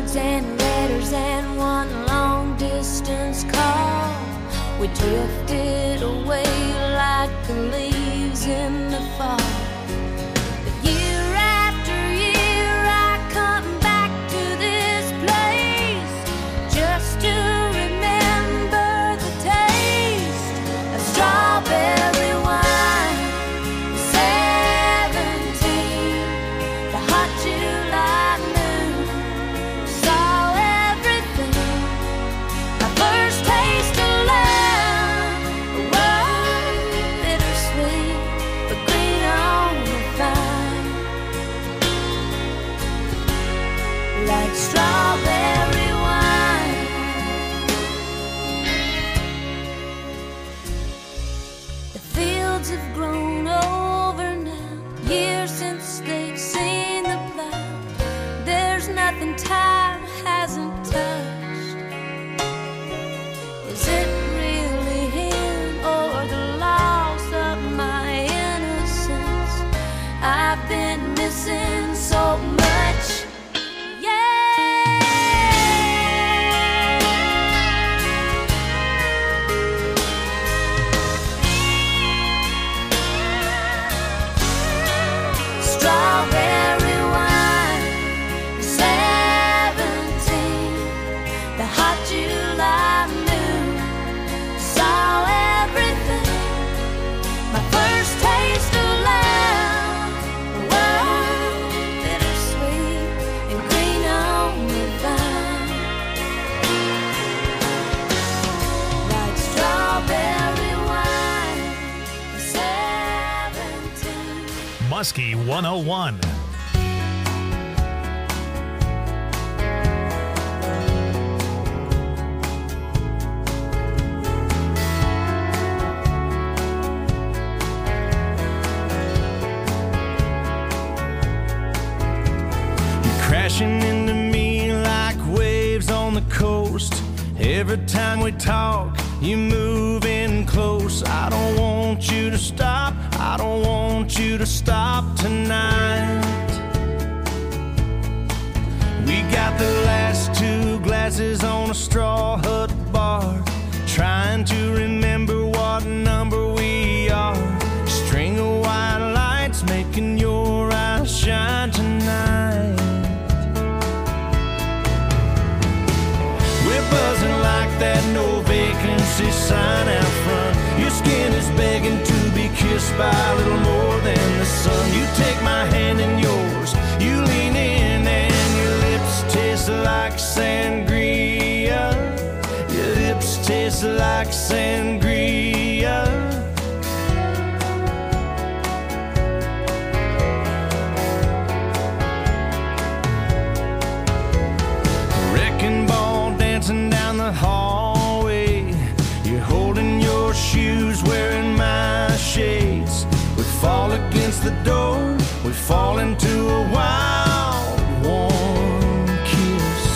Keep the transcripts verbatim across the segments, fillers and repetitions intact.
words and letters and one long distance call. We drifted away like the leaves in the fall. But year after year I come back to this place just to remember the taste of strawberry wine. Seventeen, the hot July moon, saw everything. My first taste of love was bittersweet, but green on the vine, like strawberry wine. The fields have grown over now, years since they've seen the plow. There's nothing time hasn't touched. Is it really him or the loss of my innocence? I've been missing so much. Strawberry wine, seventeen, the hot July moon, saw everything. My first taste of love was bittersweet and green on the vine, like strawberry wine, seventeen. Muskie one oh one. Crashing into me like waves on the coast. Every time we talk, you move in close. I don't want you to stop. I don't want you to stop tonight. We got the last two glasses on a straw hut bar, trying to remember what number we are. String of white lights making your eyes shine tonight. We're buzzing like that no vacancy sign out front. Your skin is begging to be kissed by a little more than the sun. You take my hand in yours, you lean in, and your lips taste like sangria. Your lips taste like sangria. Wrecking ball dancing down the hallway. You're holding your shoes, wearing my shades. We fall against the door, we fall into a wild, warm kiss.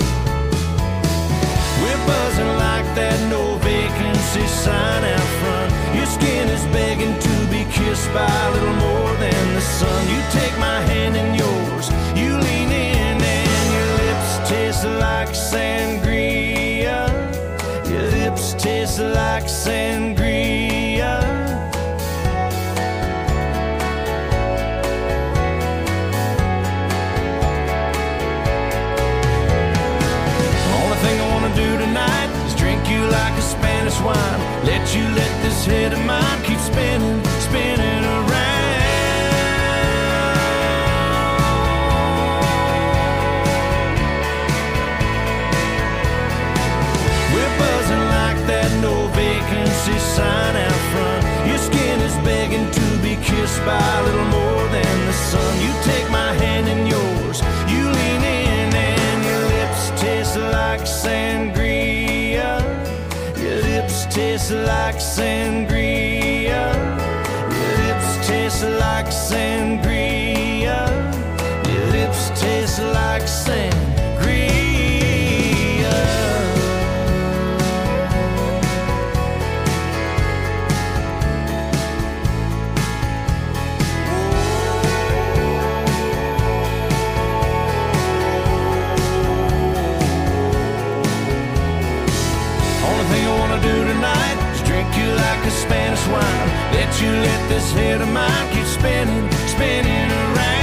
We're buzzing like that no vacancy sign out front. Your skin is begging to be kissed by a little more than the sun. You take my hand in yours, you lean in, and your lips taste like sangria. Your lips taste like sangria. Only thing I wanna do tonight is drink you like a Spanish wine. Let you let this head of mine keep spinning, spinning around. That no vacancy sign out front. Your skin is begging to be kissed by a little more than the sun. You take my hand in yours, you lean in, and your lips taste like sangria. Your lips taste like sangria. Your lips taste like sangria. Your lips taste like sangria. intertwine. Let you let this head of mine keep spinning, spinning around.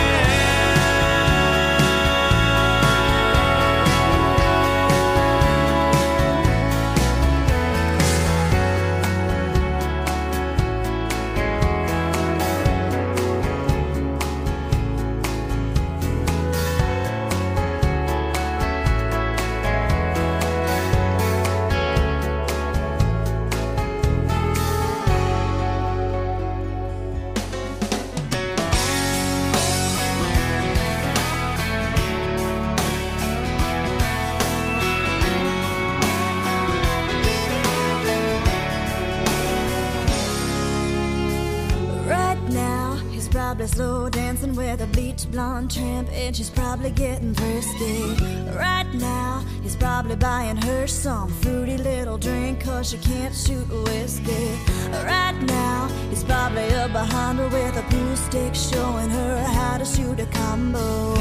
Slow dancing with a bleach blonde tramp, and she's probably getting thirsty. Right now, he's probably buying her some fruity little drink, cause she can't shoot whiskey. Right now, he's probably up behind her with a pool stick, showing her how to shoot a combo.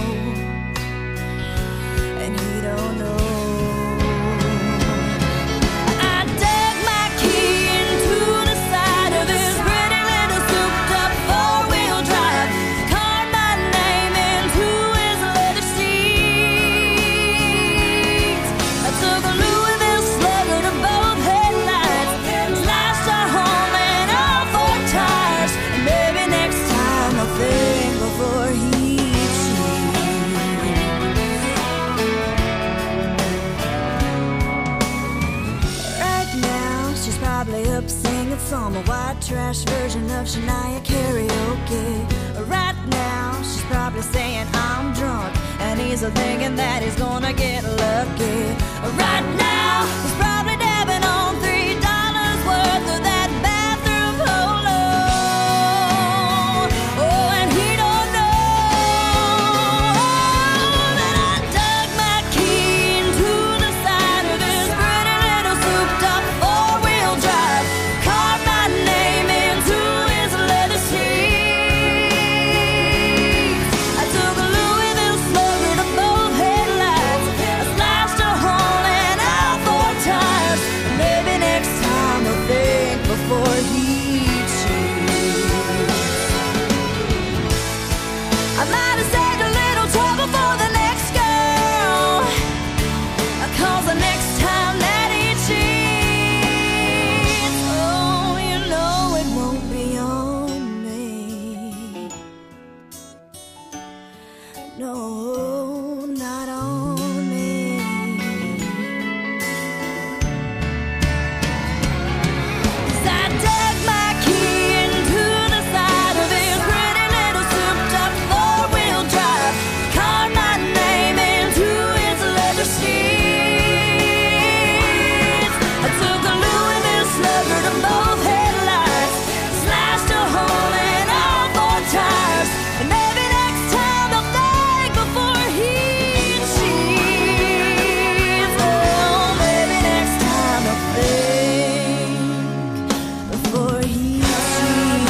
And he don't know. I dug my key into the side of his pretty little souped up four-wheel drive, carved my name into his leather seats. I took a Louisville Slugger to both headlights, slashed our home and all four tires. And maybe next time I'll think before he up singing some white trash version of Shania karaoke. Right now, she's probably saying I'm drunk, and he's thinking that he's gonna get lucky. Right now, he's probably dabbing on three dollars worth of that bathroom polo. Oh, and he don't know that I dug my key into the side of his pretty little souped up four-wheel drive, carved my name into his leather seats. I took a Louisville Slugger to both headlights, I slashed a hole in all four tires. Maybe next time I'll think before he cheats. I might have saved a little trouble for the next girl, cause the next time that he cheats, oh, you know it won't be on me. No, not on me. 'Cause I dug my key into the side of his pretty little souped up four-wheel drive, carved my name into his leather seats. I took a Louisville Slugger to both headlights, slashed a hole in all four tires. And maybe next time I'll think before he cheats. Oh, maybe next time I'll think before he cheats.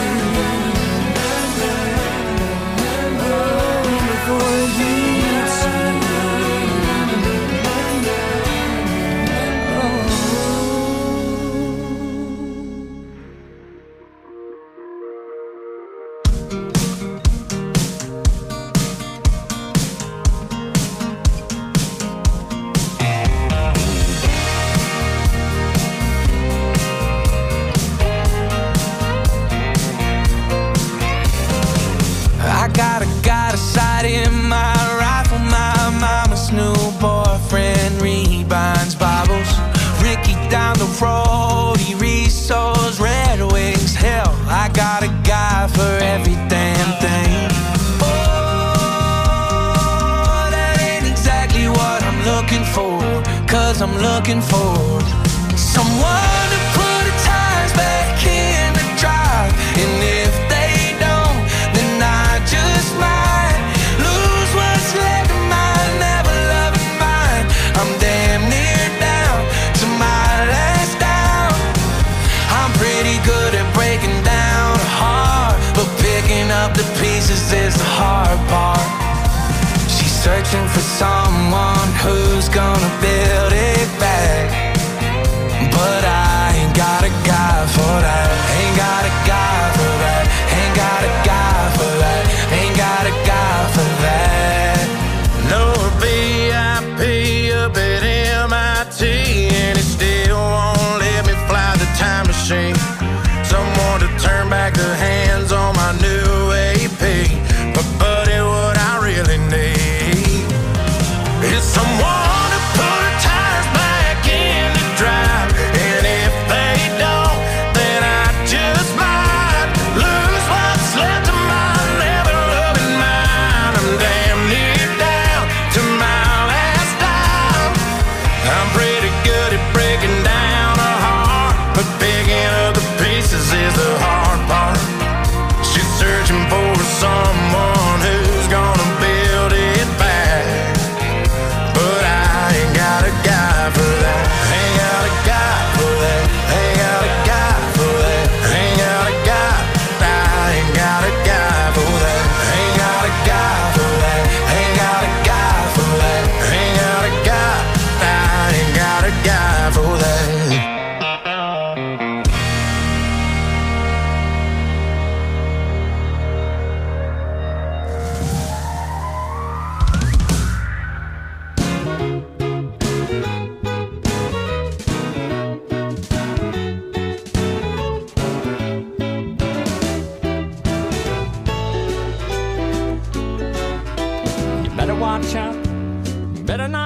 Oh, before he cheats. Oh. I got a got a sight in my rifle. My mama's new boyfriend rebinds Bibles. Ricky down the road, he resows Red Wings. Hell, I got a guy for every damn thing. Oh, that ain't exactly what I'm looking for, cause I'm looking for someone to put the tires back in the drive. And if they don't, then I just might lose what's left of my never loving mind. I'm damn near down to my last down. I'm pretty good at breaking down a heart, but picking up the pieces is the hard part. She's searching for someone who's gonna build it back, but I ain't got a guy for that. Ain't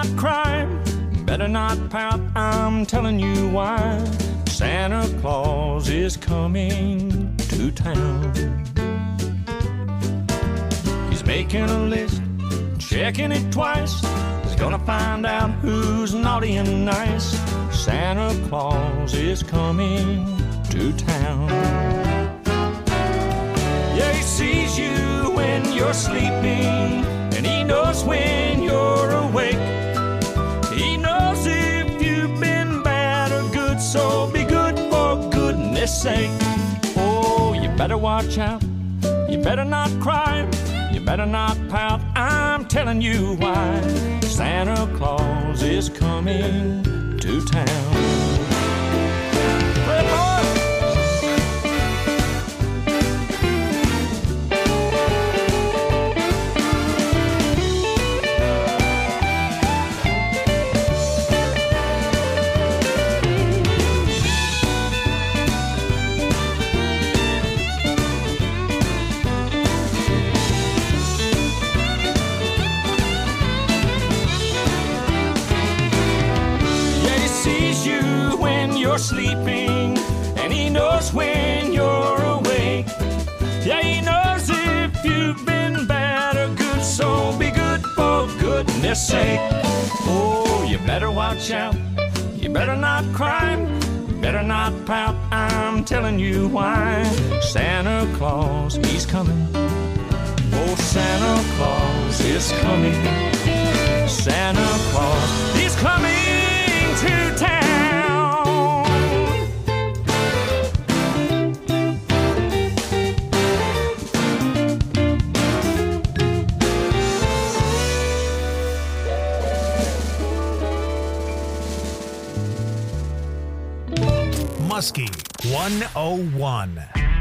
not cry, better not pout, I'm telling you why. Santa Claus is coming to town. He's making a list, checking it twice. He's gonna find out who's naughty and nice. Santa Claus is coming to town. Yeah, he sees you when you're sleeping, and he knows when you're awake. He knows if you've been bad or good, so be good for goodness sake. Oh, you better watch out, you better not cry, you better not pout, I'm telling you why. Santa Claus is coming to town. Red boy! You're sleeping, and he knows when you're awake. Yeah, he knows if you've been bad or good, so be good for goodness sake. Oh, you better watch out, you better not cry, you better not pout, I'm telling you why. Santa Claus, he's coming. Oh, Santa Claus is coming. Santa Claus, he's coming to town. Muskie one oh one.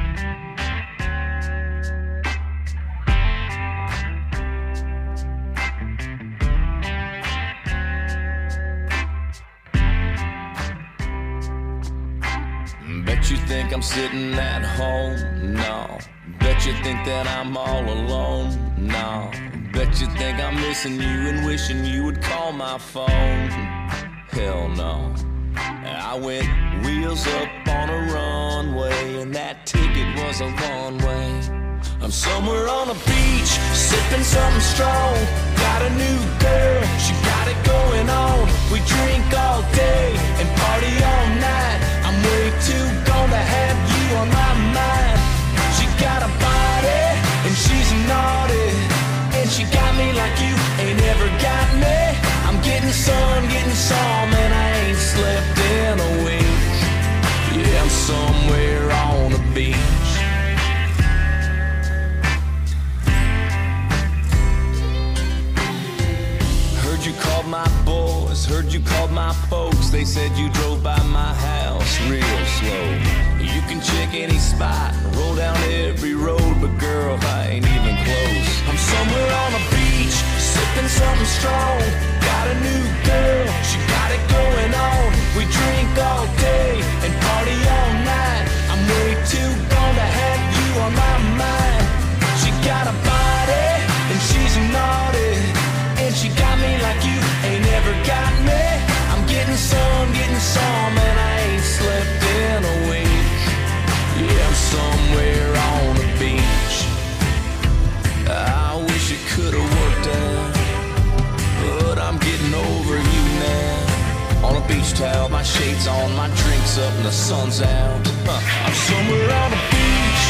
Bet you think I'm sitting at home? No. Bet you think that I'm all alone? No. Bet you think I'm missing you and wishing you would call my phone? Hell no. I went wheels up on a runway, and that ticket was a one-way. I'm somewhere on a beach, sipping something strong. Got a new girl, she got it going on. We drink all day and party all night. I'm way too gone to have you on my mind. She got a body, and she's naughty, and she got me like you ain't ever got me. I'm getting sun, getting some, and I ain't slept in a week. Yeah, I'm somewhere on the beach. Heard you called my boys, heard you called my folks. They said you drove by my house real slow. You can check any spot, roll down every road, but girl, I ain't even close. I'm somewhere on the beach, sipping something strong. Got a new girl, she got it going on. We drink all day and party all night. I'm way too gone to have you on my mind. She got a body, and she's naughty, and she got me like you ain't ever got me. I'm getting some, getting some, and I ain't slept in a week. Yeah, I'm somewhere on the beach. I wish it could've worked out, but I'm getting over you now. On a beach towel, my shades on, my drinks up, and the sun's out. Huh. I'm somewhere on the beach.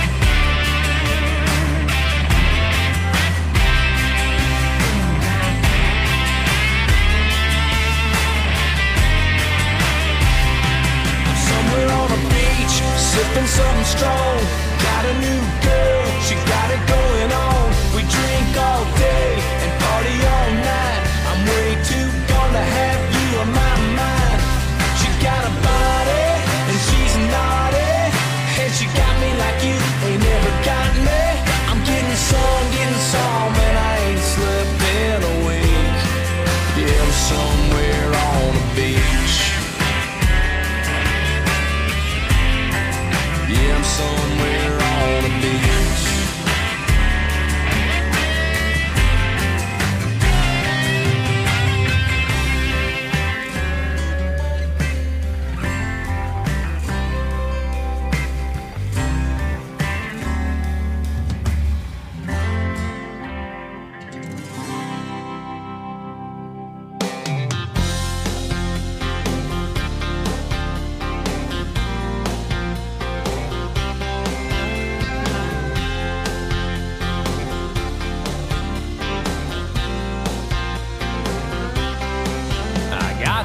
I'm somewhere on the beach, sipping something strong. Got a new girl, she got it going on. We drink all day and party all night. I'm way too gone to have you on my mind. She got a body, and she's naughty, and she got me like you ain't never got me. I'm getting some, getting some, and I ain't slept in a week. Yeah, I'm somewhere on the beach. Yeah, I'm somewhere on the beach.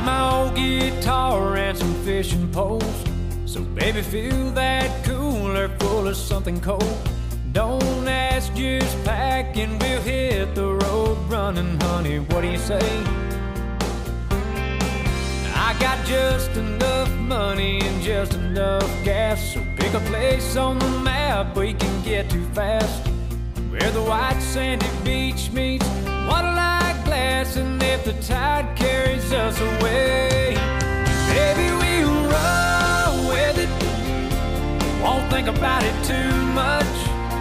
my old guitar and some fishing poles. So baby, fill that cooler full of something cold. Don't ask, just pack and we'll hit the road running, honey. What do you say? I got just enough money and just enough gas, so pick a place on the map we can get to fast, where the white sandy beach meets water-like glass. And if the tide carries us away, baby, we'll roll with it. Won't think about it too much.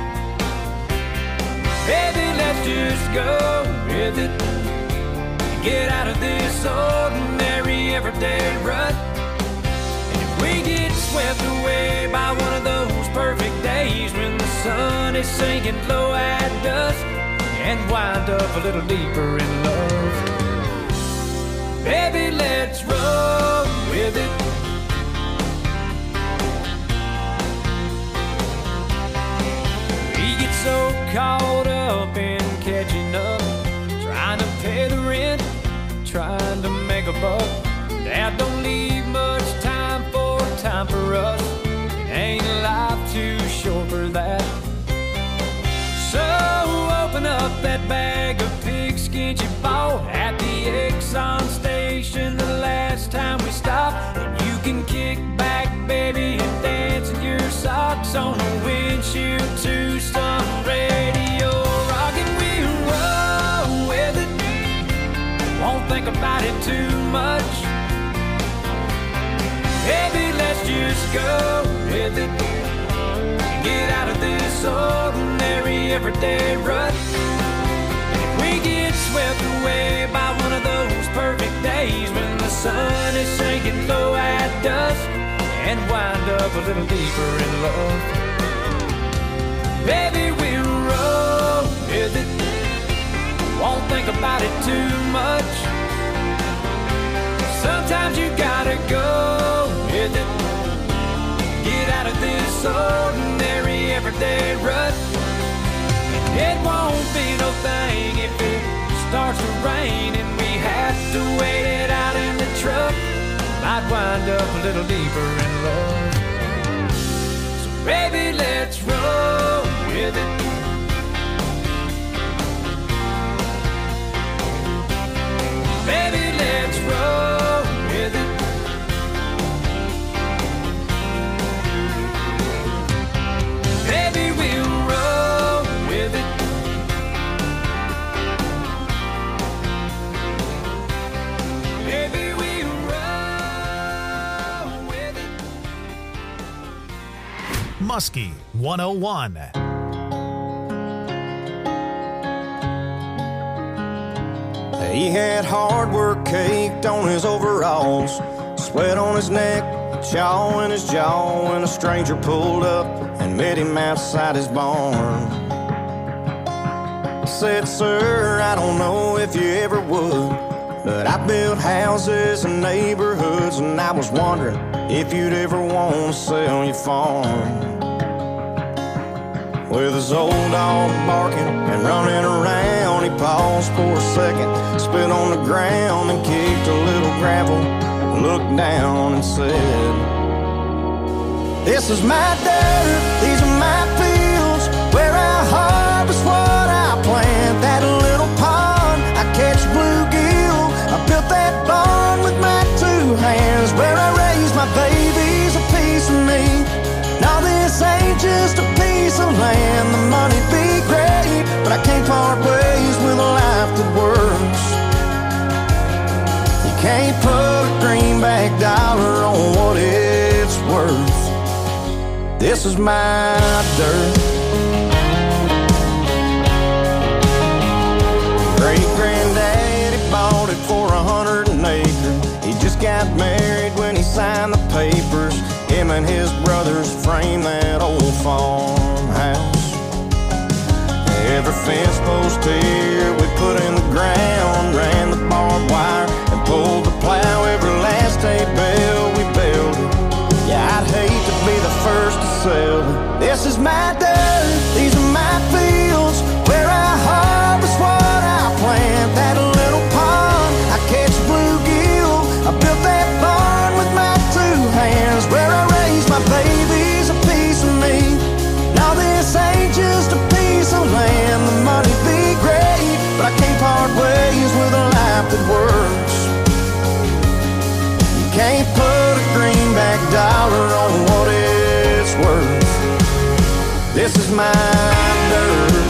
Baby, let's just go with it. Get out of this ordinary everyday rut. And if we get swept away by one of those perfect days when the sun is sinking low at dusk, and wind up a little deeper in love, baby, let's roll with it. We get so caught up in catching up, trying to pay the rent, trying to make a buck, that don't leave much time for time for us. Ain't life too short for that? So open up that bag of pigskin you bought at the Exxon station the last time we stopped, and you can kick back, baby, and dance in your socks on the windshield to some radio rock, and we'll roll with it. Won't think about it too much. Baby, let's just go with it. Get out of this ordinary everyday rut. And if we get swept away by one of those perfect days when the sun is sinking low at dusk, and wind up a little deeper in love, baby, we'll roll with it. Won't think about it too much. Sometimes you gotta go with it. Get out of this ordinary everyday rut. It won't be no thing if it starts to rain and we have to wait it out in the truck. Might wind up a little deeper in love. So baby, let's roll with it. Baby, let's roll with it. Baby, we'll roll with it. Baby, we'll roll with it. Muskie one oh one. He had hard work caked on his overalls, sweat on his neck, chaw in his jaw, when a stranger pulled up and met him outside his barn. Said, sir, I don't know if you ever would, but I built houses and neighborhoods, and I was wondering if you'd ever want to sell your farm. With his old dog barking and running around, he paused for a second, spit on the ground and kicked a little gravel, looked down and said, this is my dirt, these are my fields, where I harvest what I plant. That little pond, I catch bluegill, I built that barn with my two hands, where I raise my babies, a piece of me. Now this ain't just a piece of land, the money'd be great, but I can't part ways with a life that works. You can't put a greenback dollar on what it's worth. This is my dirt. Great-granddaddy bought it for a hundred an acre. He just got married when he signed the papers. Him and his brothers framed that old farmhouse. Every fence post here we put in the ground, ran the barbed wire and pulled the plow. Every last hay bale we built it. Yeah, I'd hate to be the first to sell it. This is my dirt, these are my fields, where I harvest what I plant. That little pond, I catch bluegill, I can't put a greenback dollar on what it's worth. This is my dirt.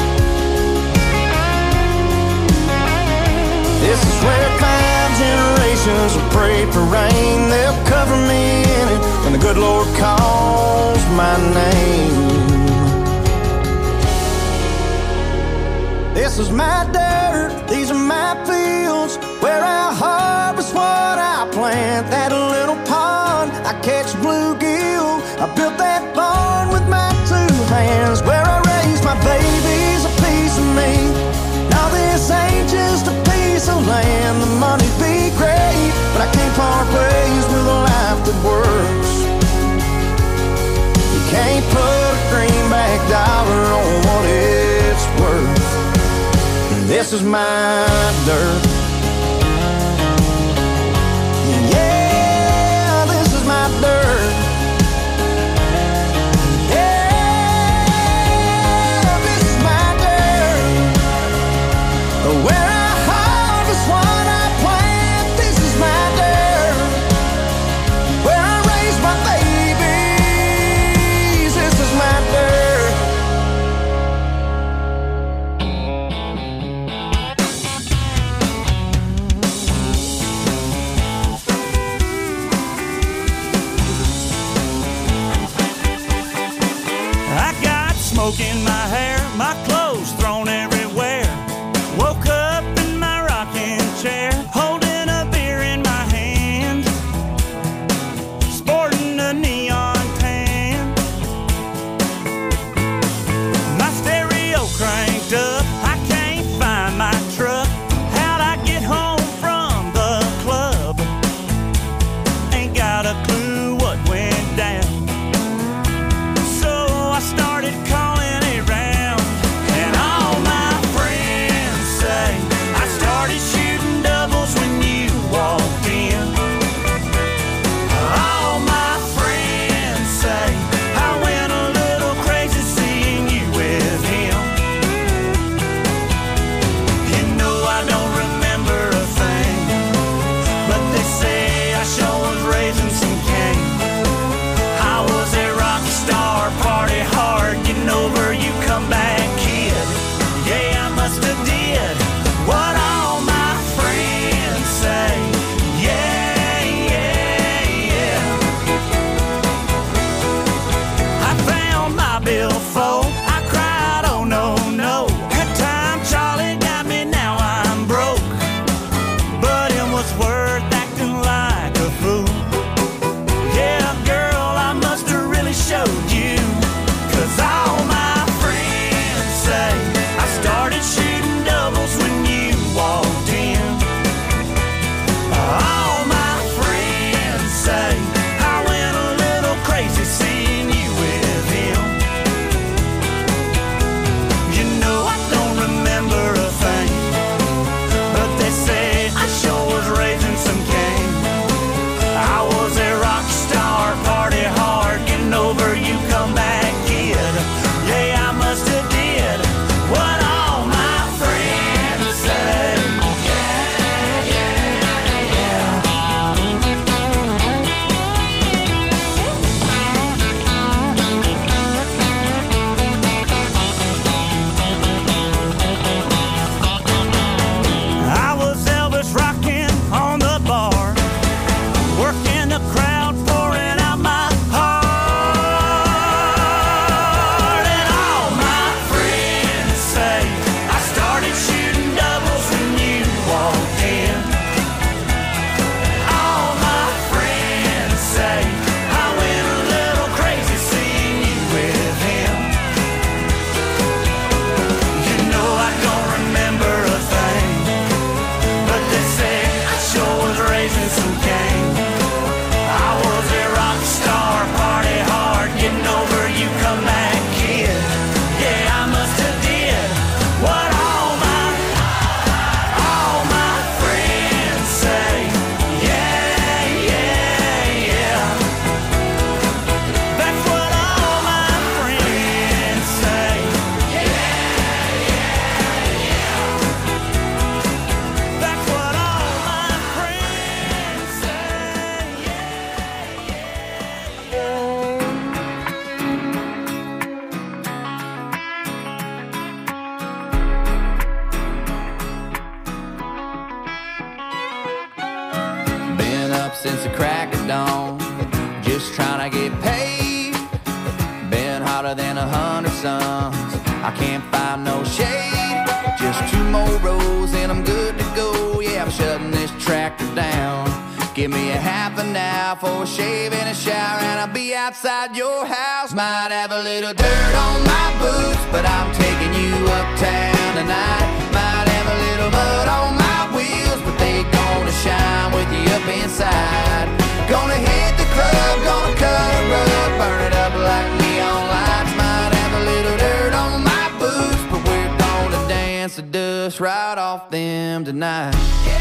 This is where five generations will pray for rain. They'll cover me in it when the good Lord calls my name. This is my dirt, these are my fields, where I harvest what I plant. That little pond, I catch bluegill. I built that barn with my two hands, where I raise my babies, a piece of me. Now this ain't just a piece of land. The money'd be great, but I can't part ways with a life that works. You can't put a greenback dollar on what it's worth. This is my dirt. Yeah, this is my dirt. Yeah, this is my dirt. Where I harvest what I plant. This is my dirt. Where I raise my babies. This is my dirt. Smoke in my hair, my clothes thrown everywhere. Woke up in my rocking chair, holding a beer in my hand, sporting a neon tan. My stereo cranked up, I can't find my truck. How'd I get home from the club? Ain't got a clue what went down. So I started calling since the crack of dawn. Just trying to get paid. Been hotter than a hundred suns. I can't find no shade. Just two more rows and I'm good to go. Yeah, I'm shutting this tractor down. Give me a half an hour for a shave and a shower, and I'll be outside your house. Might have a little dirt on my boots, but I'm taking you uptown tonight. Might have a little mud on my wheels, but they gonna shine with you up inside. Gonna hit the club, gonna cut a rug, burn it up like neon lights. Might have a little dirt on my boots, but we're gonna dance the dust right off them tonight. Yeah.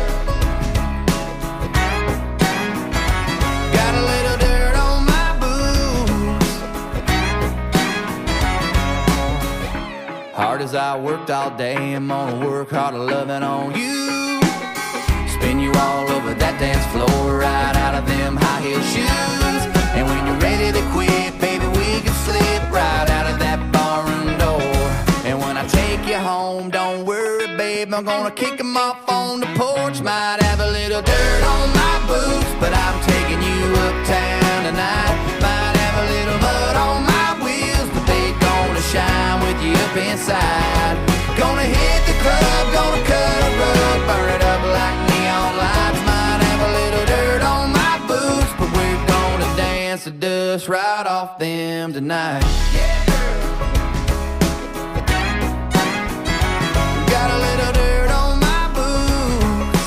Hard as I worked all day, I'm gonna work harder loving on you. Spin you all over that dance floor, right out of them high heel shoes. And when you're ready to quit, baby, we can slip right out of that barroom door. And when I take you home, don't worry, babe, I'm gonna kick them off on the porch. Might have a little dirt on my boots, but I'm taking you uptown tonight. Might have a little mud on my wheels, but they gonna shine with you up inside. Gonna hit the club, gonna cut a rug, burn it up like neon lights. Might have a little dirt on my boots, but we're gonna dance the dust right off them tonight. Yeah. Got a little dirt on my boots.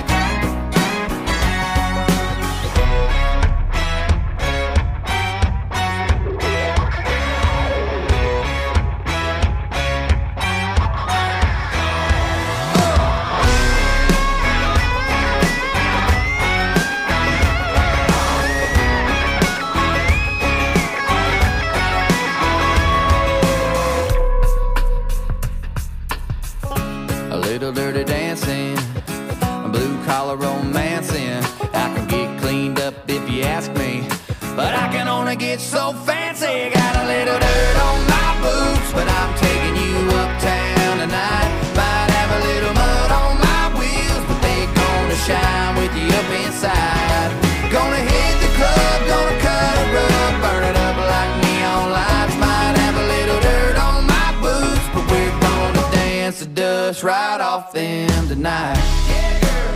Little dirty dancing, blue collar romancing. I can get cleaned up if you ask me, but I can only get so fancy. Got a little dirt on my boots, but I'm taking you uptown tonight. Might have a little mud on my wheels, but they gonna shine with you up inside. Gonna hit the club, gonna cut a rug, burn it up like neon lights. Might have a little dirt on my boots, but we're gonna dance the dust right off them tonight. Yeah, girl.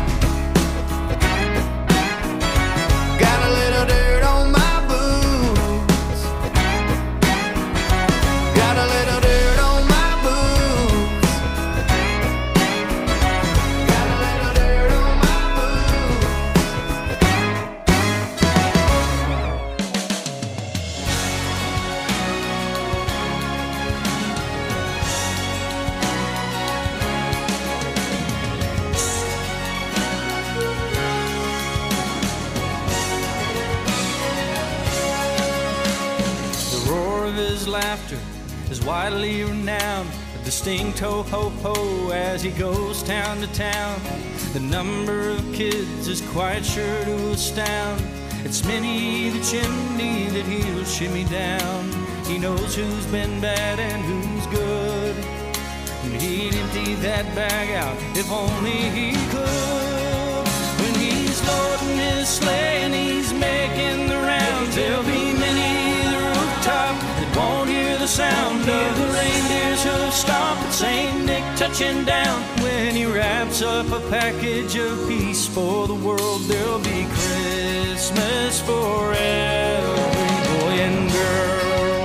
Got a little dirt on my boots. Got a little dirt on my boots. Got a little dirt on my boots. His laughter is widely renowned, a distinct ho-ho-ho as he goes town to town. The number of kids is quite sure to astound. It's many the chimney that he'll shimmy down. He knows who's been bad and who's good, and he'd empty that bag out if only he could. When he's loading his sleigh and he's making the rounds, there'll be many the rooftop that won't hear the sound of the reindeers who'll stomp at Saint Nick touching down. When he wraps up a package of peace for the world, there'll be Christmas for every boy and girl.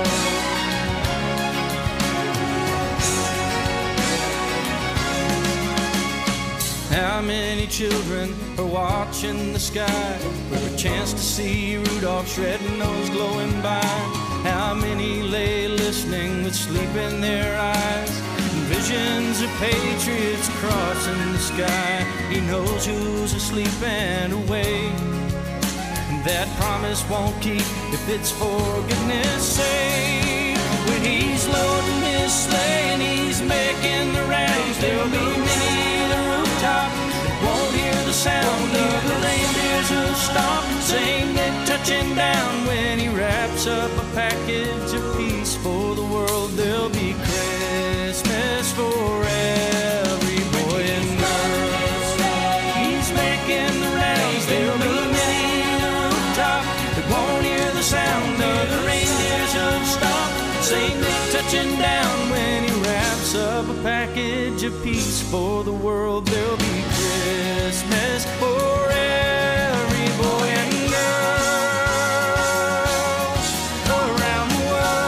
How many children are watching the sky for a chance to see Rudolph's red-nose glowing by? How many lay listening with sleep in their eyes, and visions of patriots crossing the sky? He knows who's asleep and awake, and that promise won't keep if it's for goodness sake. When he's loading his sleigh and he's making the rounds, there'll be many the rooftop that won't hear the sound of the reindeers who stomp and sing it touching down. When he wraps up a package of peace for the world, there'll be Christmas for every boy and girl. He's making the rounds, there'll Saint Nick touching down when he wraps up a package of peace for the world. There'll be Christmas for every boy and girl around the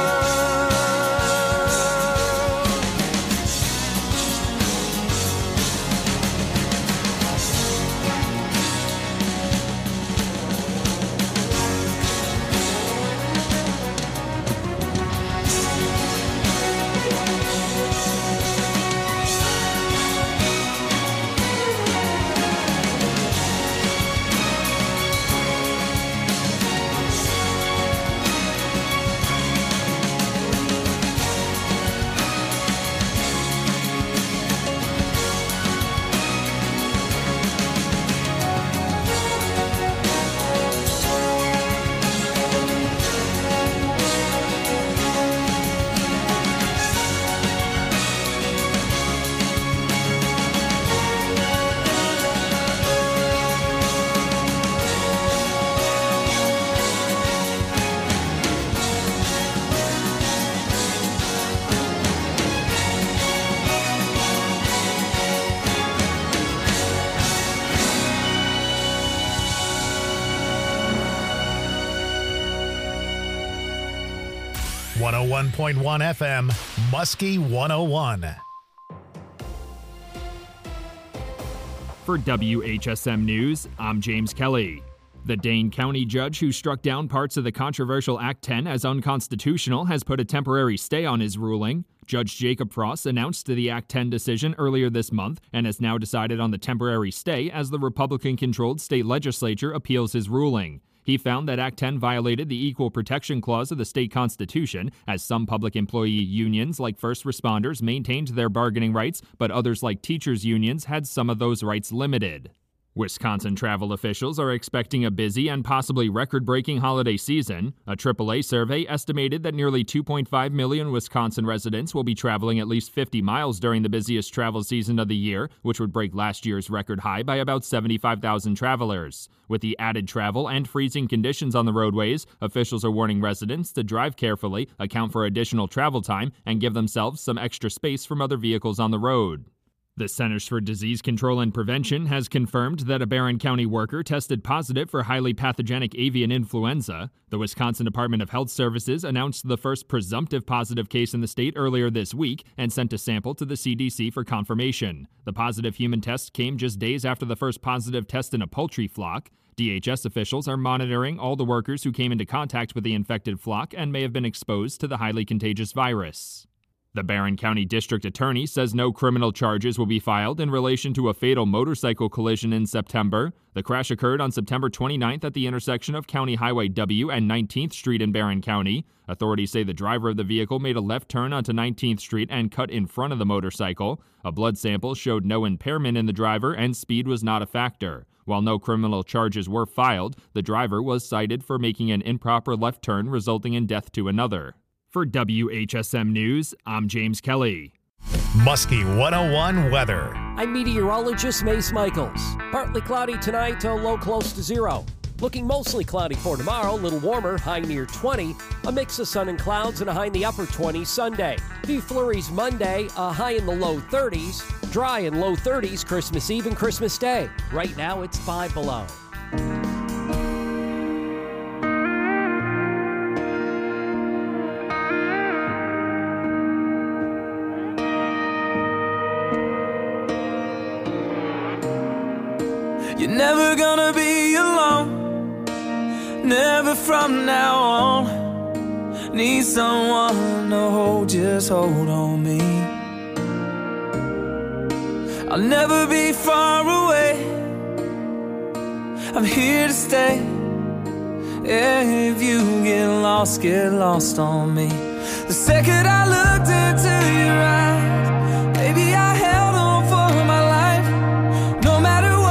one oh one point one F M, Muskie one oh one. For W H S M News, I'm James Kelly. The Dane County judge who struck down parts of the controversial Act ten as unconstitutional has put a temporary stay on his ruling. Judge Jacob Frost announced the Act ten decision earlier this month and has now decided on the temporary stay as the Republican-controlled state legislature appeals his ruling. He found that Act ten violated the Equal Protection Clause of the state constitution, as some public employee unions like first responders maintained their bargaining rights, but others like teachers' unions had some of those rights limited. Wisconsin travel officials are expecting a busy and possibly record-breaking holiday season. A triple A survey estimated that nearly two point five million Wisconsin residents will be traveling at least fifty miles during the busiest travel season of the year, which would break last year's record high by about seventy-five thousand travelers. With the added travel and freezing conditions on the roadways, officials are warning residents to drive carefully, account for additional travel time, and give themselves some extra space from other vehicles on the road. The Centers for Disease Control and Prevention has confirmed that a Barron County worker tested positive for highly pathogenic avian influenza. The Wisconsin Department of Health Services announced the first presumptive positive case in the state earlier this week and sent a sample to the C D C for confirmation. The positive human test came just days after the first positive test in a poultry flock. D H S officials are monitoring all the workers who came into contact with the infected flock and may have been exposed to the highly contagious virus. The Barron County District Attorney says no criminal charges will be filed in relation to a fatal motorcycle collision in September. The crash occurred on September twenty-ninth at the intersection of County Highway W and nineteenth Street in Barron County. Authorities say the driver of the vehicle made a left turn onto nineteenth Street and cut in front of the motorcycle. A blood sample showed no impairment in the driver and speed was not a factor. While no criminal charges were filed, the driver was cited for making an improper left turn resulting in death to another. For W H S M News, I'm James Kelly. Muskie one oh one weather. I'm meteorologist Mace Michaels. Partly cloudy tonight, a low close to zero. Looking mostly cloudy for tomorrow, a little warmer, high near twenty. A mix of sun and clouds and a high in the upper twenties Sunday. Few flurries Monday, a high in the low thirties. Dry and low thirties Christmas Eve and Christmas Day. Right now it's five below. You're never gonna be alone, never from now on. Need someone to hold, just hold on me. I'll never be far away, I'm here to stay. If you get lost, get lost on me. The second I looked into your eyes, baby, I held on for my life. No matter what,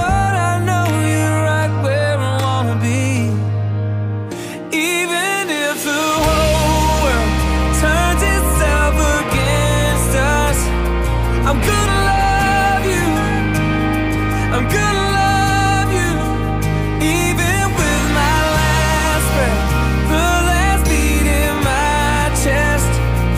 I'm gonna love you, I'm gonna love you, even with my last breath, the last beat in my chest.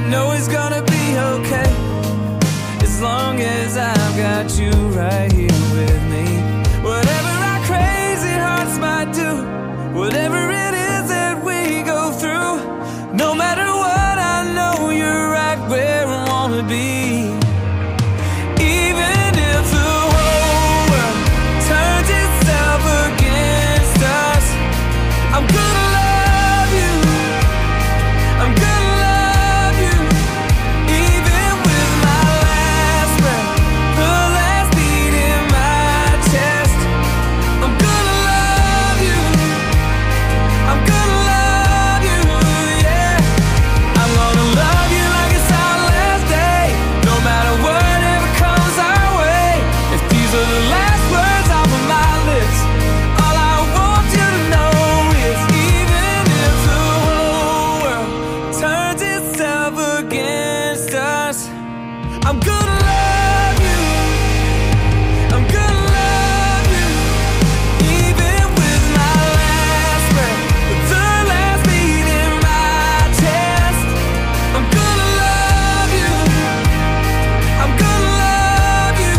know it's gonna be okay, as long as I've got you right here with me. Whatever our crazy hearts might do, whatever it is that we go through, no matter what, I know you're right where I wanna be. Even if the whole world turns itself against us, I'm gonna love you, I'm gonna love you. Even with my last breath, the last beat in my chest, I'm gonna love you, I'm gonna love you, yeah. I'm gonna love you like it's our last day, no matter whatever comes our way. If these are the last words off of my lips, all I want you to know is even if the whole world turns itself against us, I'm gonna love you, I'm gonna love you. Even with my last breath, the last beat in my chest, I'm gonna love you, I'm gonna love you.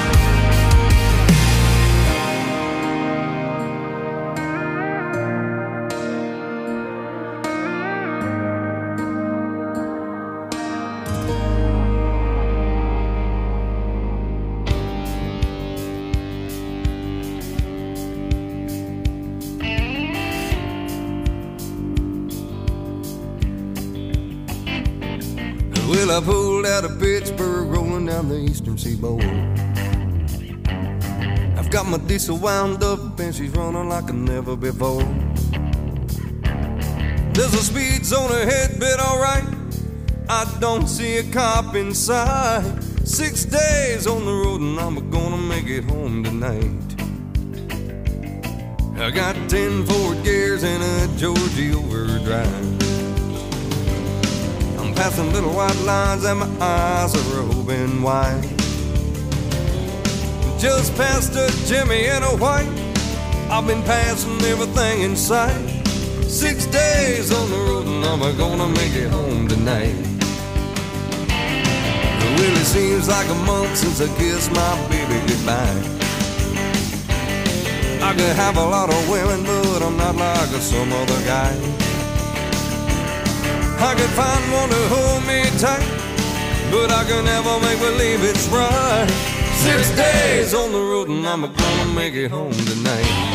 Well, I pulled out of Pittsburgh, rolling down the eastern seaboard. I've got my diesel wound up and she's running like never before. There's a speed zone ahead, but alright, I don't see a cop inside. Six days on the road and I'm gonna make it home tonight. I got ten Ford gears and a Georgie overdrive. I'm passing little white lines and my eyes are open wide. Just past a Jimmy and a white, I've been passing everything in sight. Six days on the road and I'm gonna make it home tonight. Well, it seems like a month since I kissed my baby goodbye. I could have a lot of women, but I'm not like some other guy. I could find one to hold me tight, but I can never make believe it's right. Six days on the road and I'm gonna make it home tonight.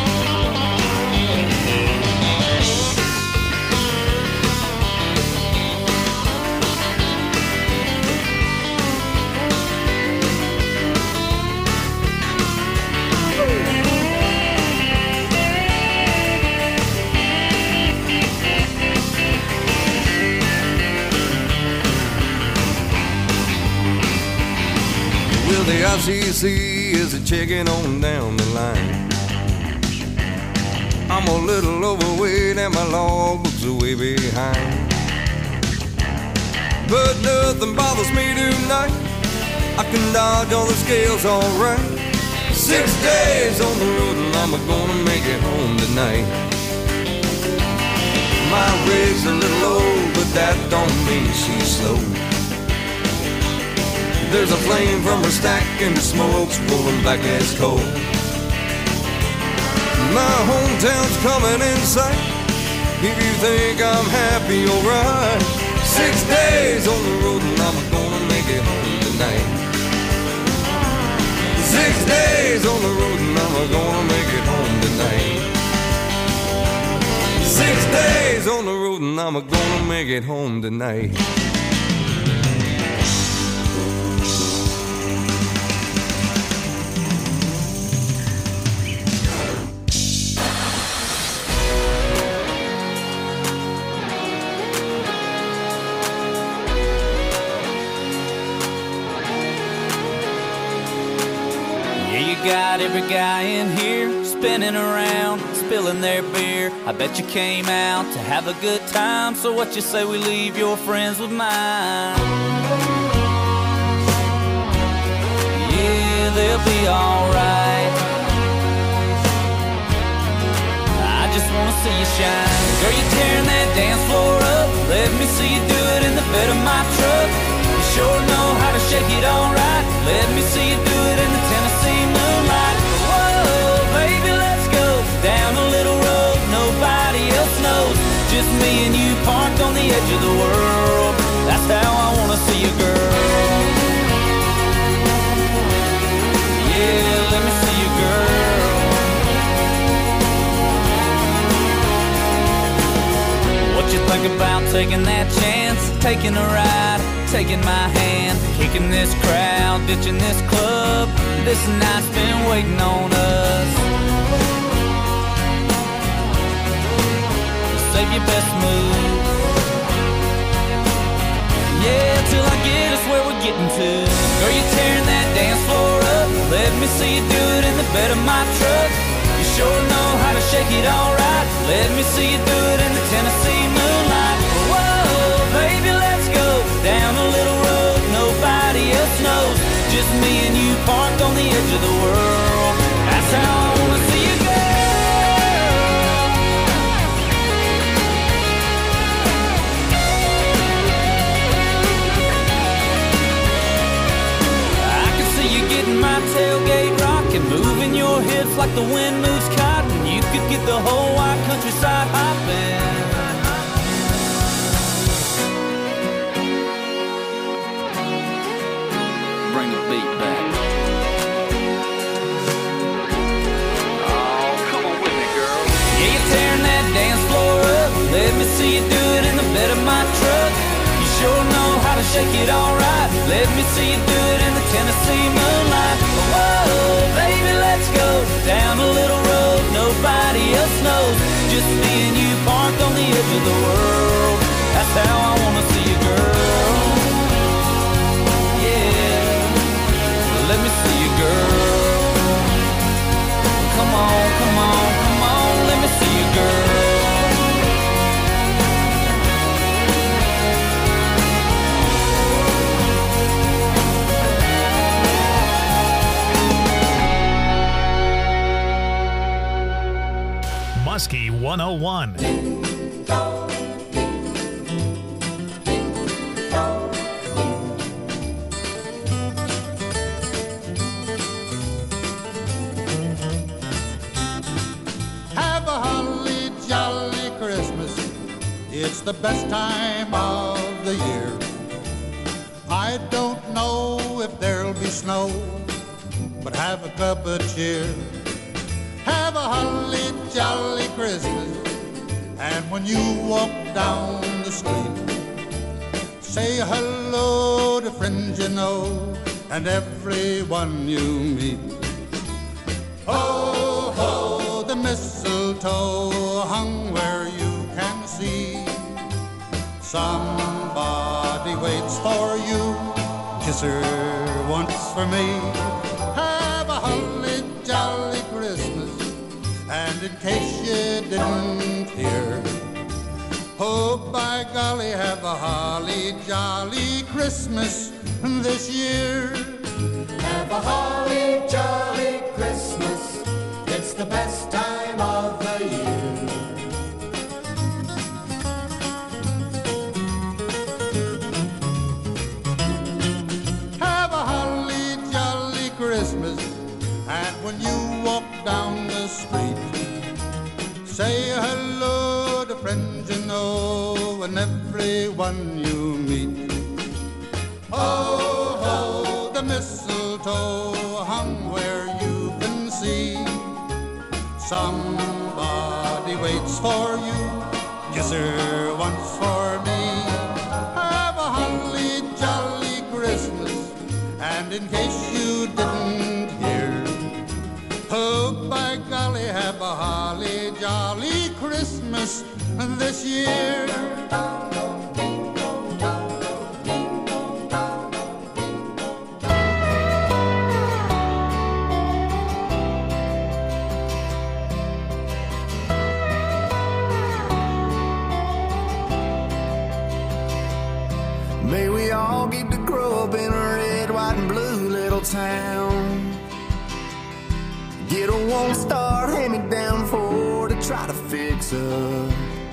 The I C C is a checking on down the line. I'm a little overweight and my logbook's way behind, but nothing bothers me tonight. I can dodge all the scales alright. Six days on the road and I'm gonna make it home tonight. My rig's a little low, but that don't mean she's slow. There's a flame from her stack and the smoke's rolling back as coal. My hometown's coming in sight. If you think I'm happy, alright. Six days on the road and I'm gonna make it home tonight. Six days on the road and I'm gonna make it home tonight. Six days on the road and I'm gonna make it home tonight. Got every guy in here spinning around, spilling their beer. I bet you came out to have a good time, so what you say we leave your friends with mine? Yeah, they'll be alright. I just wanna see you shine. Girl, you tearing that dance floor up. Let me see you do it in the bed of my truck. Just me and you parked on the edge of the world. That's how I wanna see you, girl. Yeah, let me see you, girl. What you think about taking that chance? Taking a ride, taking my hand, kicking this crowd, ditching this club. This night's been waiting on us. Save your best move. Yeah, till I get us where we're getting to. Girl, you're tearing that dance floor up. Let me see you do it in the bed of my truck. You sure know how to shake it alright. Let me see you do it in the Tennessee moonlight. Whoa, baby, let's go down a little road nobody else knows. Just me and you parked on the edge of the world. That's how I wanna see you go. Getting my tailgate rocking, moving your hips like the wind moves cotton. You could get the whole wide countryside hopping. Bring the beat back. Oh, come on with me, girl. Yeah, you're tearing that dance floor up. Let me see you do it in the bed of my truck. You sure know how to shake it alright. Let me see you do it in the Tennessee moonlight. Whoa, baby, let's go down a little road nobody else knows. Just me and you parked on the edge of the world. That's how I wanna see you, girl. Yeah, let me see you, girl. Come on, come on, come on, let me see you, girl. Muskie one oh one. Have a holly jolly Christmas. It's the best time of the year. I don't know if there'll be snow, but have a cup of cheer. Have a holly jolly Christmas, and when you walk down the street, say hello to friends you know and everyone you meet. Ho, ho, the mistletoe hung where you can see. Somebody waits for you, kiss her once for me. Have a holly jolly Christmas, and in case you didn't hear, oh, by golly, have a holly jolly Christmas this year. Have a holly jolly Christmas, it's the best time of the year. Have a holly jolly Christmas, and when you walk down the street, say hello to friends you know and everyone you meet. Ho, ho, the mistletoe hung where you can see. Somebody waits for you, kiss her once for me. Have a holly jolly Christmas, and in case you didn't hear, oh, by golly, have a holly jolly Christmas this year. May we all get to grow up in a red, white, and blue little town. Get a one-star hand-me-down Ford to try to fix up.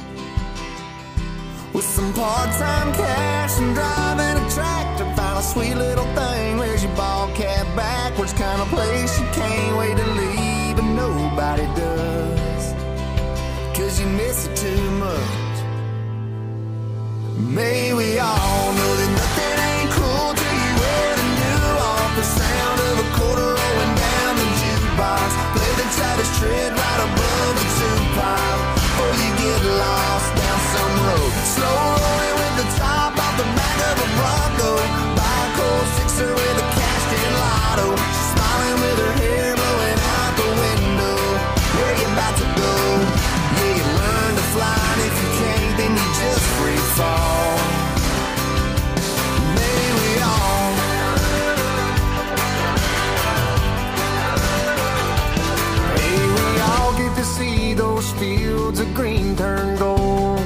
With some part-time cash and driving a tractor, find a sweet little thing, wears your ball cap backwards, kind of place you can't wait to leave, and nobody does, 'cause you miss it too much. May we all know that nothing ain't cool till you wear the new off. The sound of a quarter rolling down the jukebox. Play the tightest tread right above the two-pile. Or you get lost down some road. Slow rolling with the top off the back of a Bronco. Buy a cold sixer with a cashed-in lotto. She's smiling with her hair blowing out the window. Where you about to go? Yeah, you learn to fly, and if you can't, then you just free fall. May we all May we all get to see those fields of green turn gold.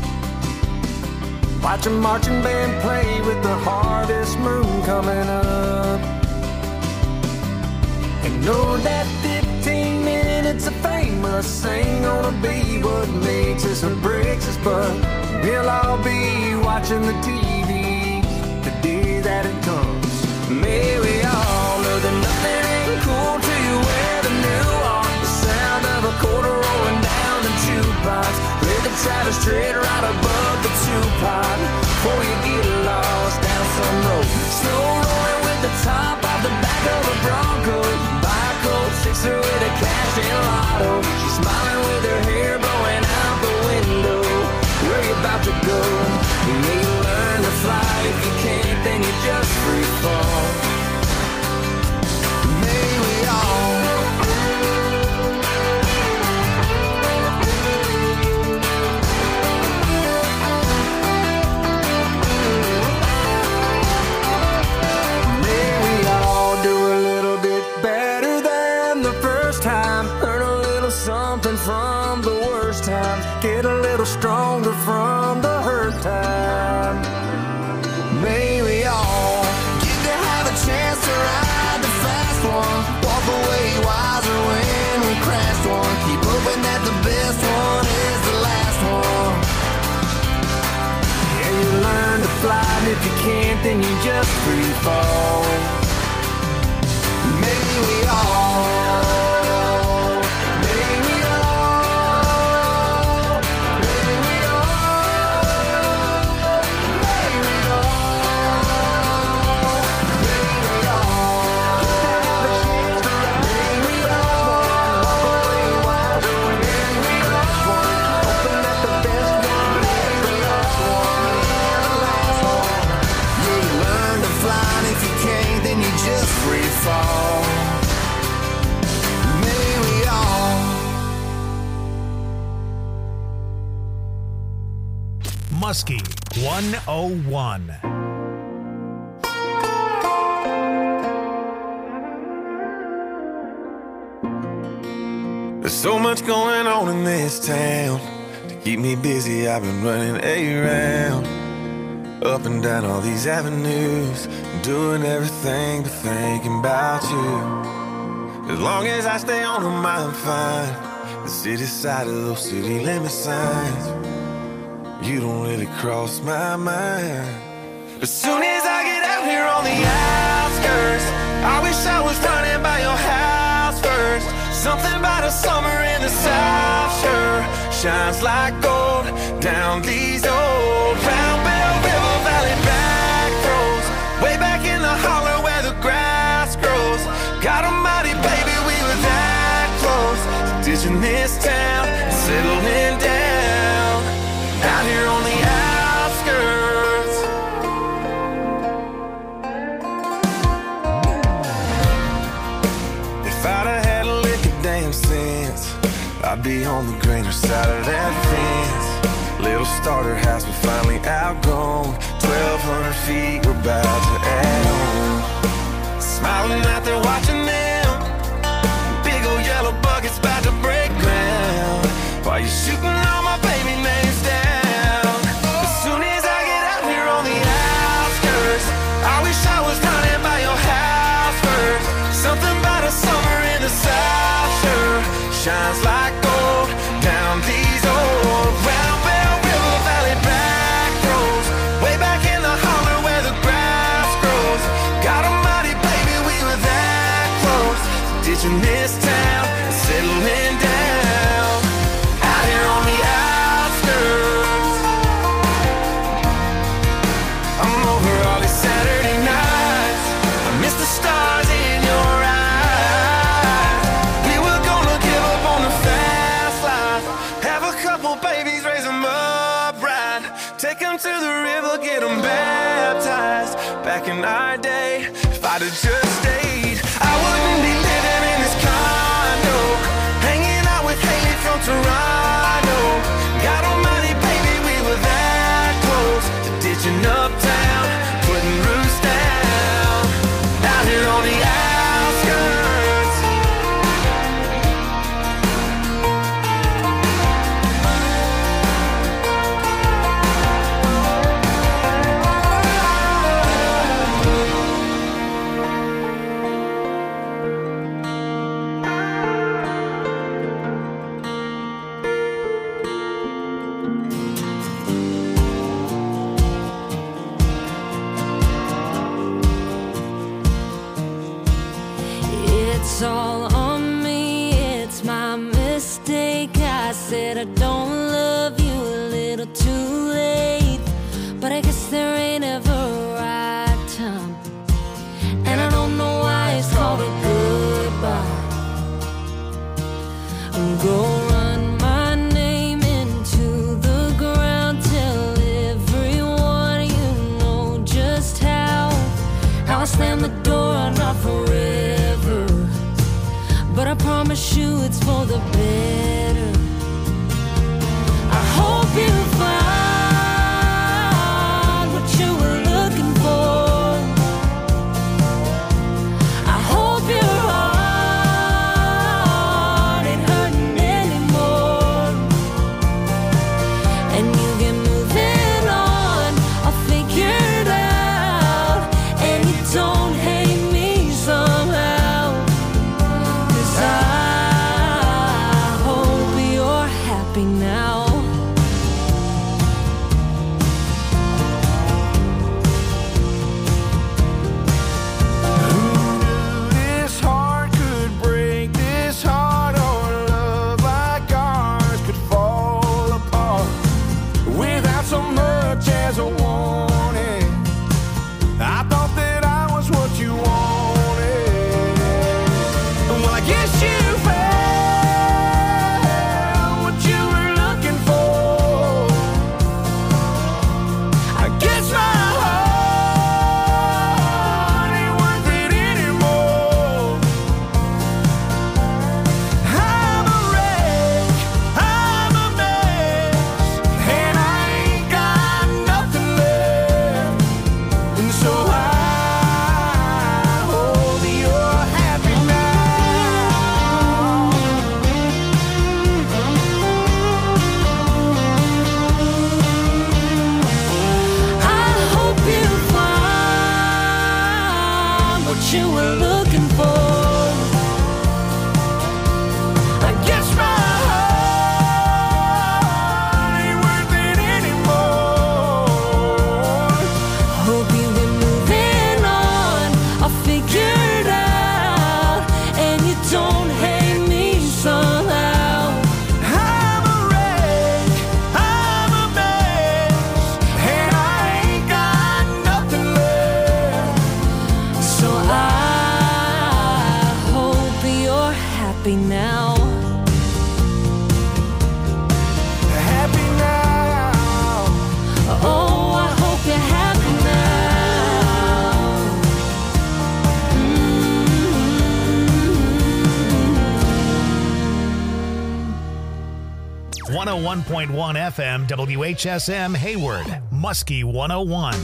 Watch a marching band play with the harvest moon coming up. And know that fifteen minutes of fame us ain't gonna be what makes us or breaks us, but we'll all be watching the T V the day that it comes. May we all know that nothing ain't cool till you wear the new on. The sound of a quarter rolling down the jukebox. Play the tightest tread right above the two-pot. Before you get lost down some road. Slow rolling with the top off the back of a Bronco. Buy a cold sixer with a cash-in lotto. She's smiling with her hair blowing out the window. Where you about to go? You may learn to fly. If you can't, then you just free fall. May we all May we all do a little bit better than the first time. Learn a little something from the worst times. Get a little stronger from the hurt time. May we all get to have a chance to ride the fast one. Walk away wiser when we crashed one. Keep hoping that the best one is the last one. Yeah, you learn to fly, and if you can't, then you just free fall. May we all May we all May we all May we all May we all have a chance to ride. May we all walk away wiser when we last one. Hoping that the best one is the last one and the last one. Yeah, you learn to fly, and if you can't, then you just free fall. May we all Muskie one oh one. There's so much going on in this town. To keep me busy, I've been running around, up and down all these avenues, doing everything but thinking about you. As long as I stay on them, I'm fine. The city side of those city limit signs, you don't really cross my mind. As soon as I get out here on the outskirts, I wish I was running by your house first. Something about a summer in the South sure shines like gold down these old Round Bell River Valley back roads, way back in the holler where the grass grows. God almighty, baby, we were that close to ditching this town and settling down out here on the outskirts. If I'd have had a lick of damn sense, I'd be on the greener side of that fence. Little starter house, we finally outgrown. Twelve hundred feet, we're about to add on. Smiling out there watching them, big old yellow buckets about to break ground, while you're shooting all my baby names down. As soon as I get out here on the outskirts, I wish I was running by your house first. Something about a summer in the South sure shines like gold down these old Round Bell River Valley back roads, way back in the holler where the grass grows. God almighty, baby, we were there. them to the river, get them baptized. Back in our day, if I'd have just stayed, I wouldn't be living in this condo, hanging out with Haley from Toronto. God almighty, baby, we were that close to ditching uptown, putting roots down, out here on the outskirts. It's all on me, it's my mistake. I said I don't love you a little too late, but I guess there ain't ever a right time, and I don't know why it's called a goodbye. Go run my name into the ground, tell everyone you know just how how I slam the door, not forever, but I promise you it's for the better. I hope you find what you were looking for. I hope your heart ain't hurting anymore, and you get moving on. I'll figure it out, and you don't hate me somehow. 'Cause I hope you're happy now. This heart could break, this heart or love like ours could fall apart without so much as a warning. I thought that I was what you wanted. Well, I guess you found what you were looking for. I guess my heart ain't worth it anymore. I'm a wreck, I'm a mess, and I ain't got nothing left. And so I hope you're happy now. I hope you find what you were looking for. I guess my heart ain't worth it anymore. Hope you get moving on. I'll figure it out, and you don't hate me somehow. I'm a wreck, I'm a mess, and I ain't got nothing left. So I hope you're happy now. Happy now. Oh, I hope you're happy now. one oh one point one F M W H S M Hayward, Muskie one oh one.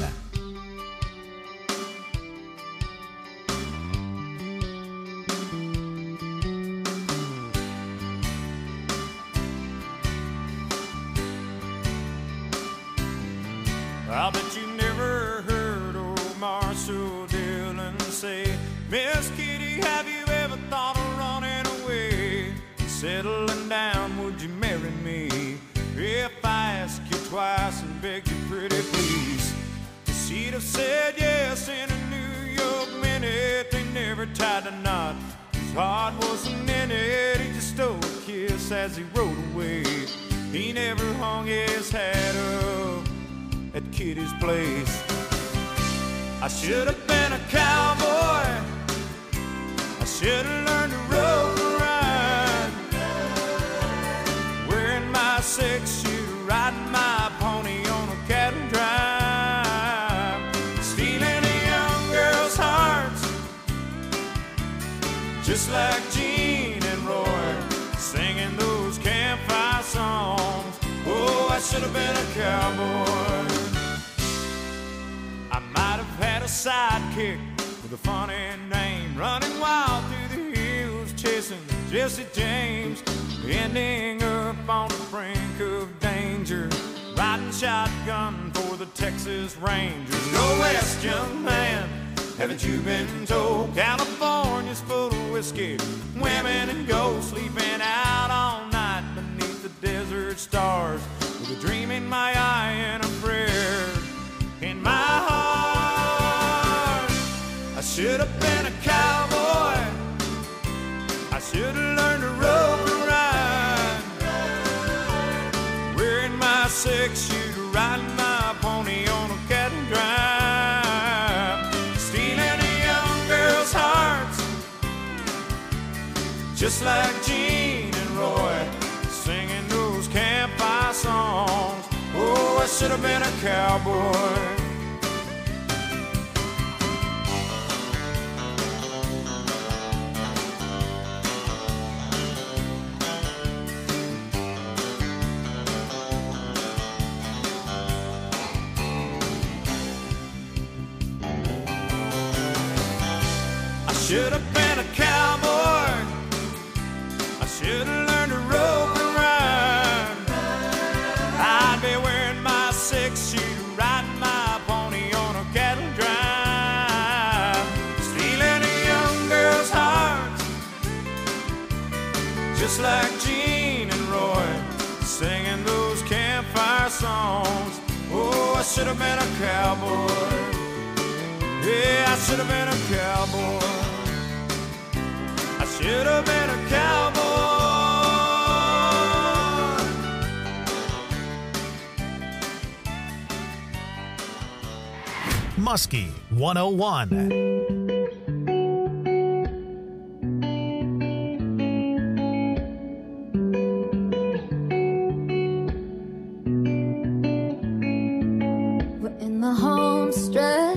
I bet you never heard old Marshall Dillon say, Miss Kitty, have you ever thought of running away? Settling down, would you marry me? If I ask you twice and beg you pretty please. She'd have said yes in a New York minute. They never tied a knot, his heart wasn't in it. He just stole a kiss as he rode away. He never hung his hat up at Kitty's place. I should have been a cowboy, I should have learned to rope and ride, wearing my six shooter, riding my pony on a cattle drive. should have been a cowboy. I might have had a sidekick with a funny name, running wild through the hills, chasing Jesse James, ending up on the brink of danger, riding shotgun for the Texas Rangers. Go west, young man, haven't you been told? California's full of whiskey, women and gold, sleeping out all night beneath the desert stars, with a dream in my eye and a prayer in my heart. I should have been a cowboy. I should have learned to rope and ride, wearing my six-shooter, riding my pony on a cattle drive, stealing a young girl's hearts, just like Gene and Roy, singing those campfire songs. Oh, I should have been a cowboy. I should have been a cowboy. I should have learned to rope and ride. I'd be wearing my six-shooter, riding my pony on a cattle drive, stealing a young girl's heart, just like Gene and Roy, singing those campfire songs. Oh, I should have been a cowboy. Yeah, I should have been a cowboy. I should have been a cowboy. Muskie one oh one.